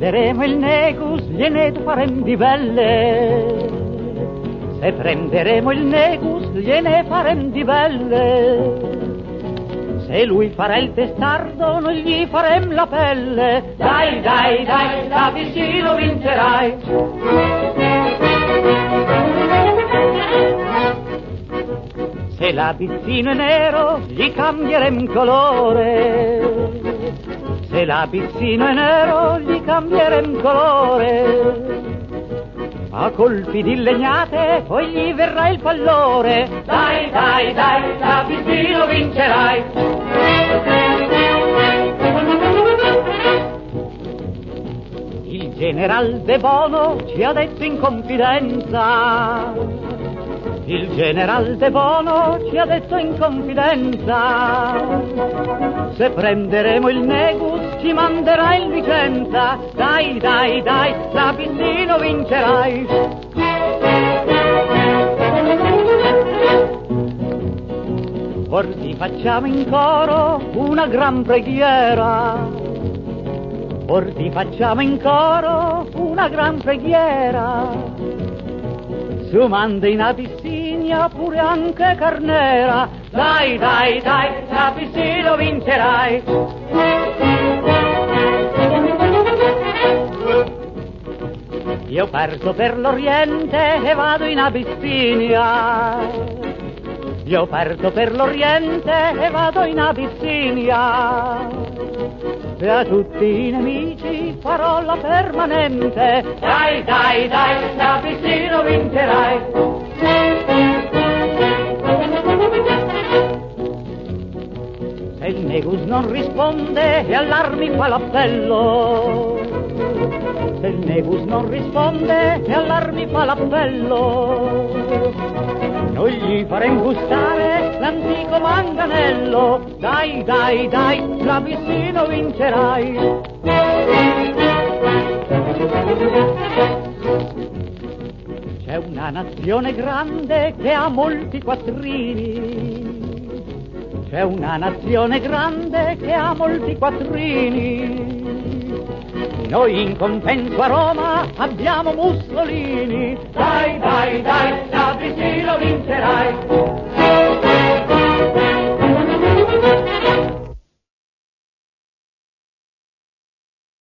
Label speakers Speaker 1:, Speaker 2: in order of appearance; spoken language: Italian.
Speaker 1: prenderemo il Negus, gliene farem di belle. Se prenderemo il Negus, gliene farem di belle. Se lui farà il testardo, noi gli farem la pelle. Dai, dai, dai, da vicino vincerai. Se l'abitino è nero, gli cambierem colore. Se l'abitino è nero, gli cambierem colore. A colpi di legnate, poi gli verrà il pallore. Dai, dai, dai, l'abitino vincerai. Il general De Bono ci ha detto in confidenza. Il general De Bono ci ha detto in confidenza. Se prenderemo il Negus ci manderà il Vicenza. Dai, dai, dai, l'abitino vincerai. Or ti facciamo in coro una gran preghiera. Or ti facciamo in coro una gran preghiera. Su manda in Abissinia pure anche Carnera. Dai, dai, dai, l'Abissino vincerai. Io parto per l'Oriente e vado in Abissinia. Io parto per l'Oriente e vado in Abissinia. E a tutti i nemici farò la permanente. Dai, dai, dai, l'Abissino vincerai. Se il Negus non risponde e all'armi fa l'appello. Se il Negus non risponde e all'armi fa l'appello, noi gli faremo gustare l'antico manganello. Dai, dai, dai, l'Abissino vincerai. C'è una nazione grande che ha molti quattrini. C'è una nazione grande che ha molti quattrini. Noi in compenso a Roma abbiamo Mussolini. Dai, dai, dai, l'Abissino vincerai.